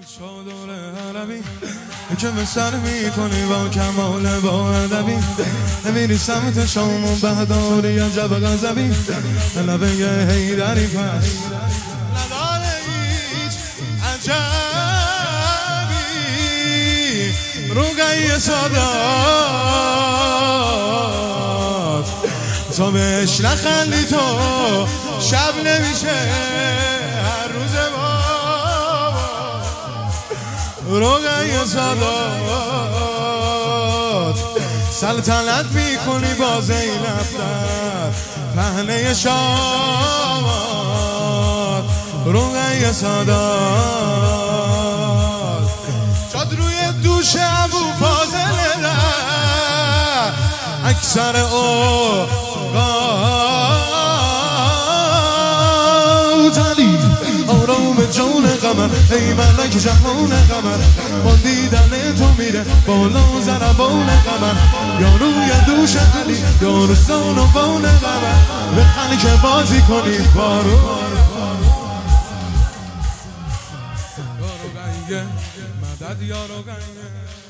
چادر عربی که به سر میکنی با کمال با ادبی نمیری سمت شام و بهداری عجب غضبی لبه حیدری پس نداره هیچ عجبی روگای سادات تا بهش نخندی تو شب نمیشه هر روز روگای سادات سلطنت میکنی با زینب در پهنه شامات روگای سادات جاد روی دوش ابو فاضل ده اکثر اوقات علی آرام جان قمر ای ملک جهان قمر با دیدن تو میره بالا ضربان قمر یا روی دوش علی یا رسان و بان قمر بخنی که بازی کنی بارو مدد یارو گنگه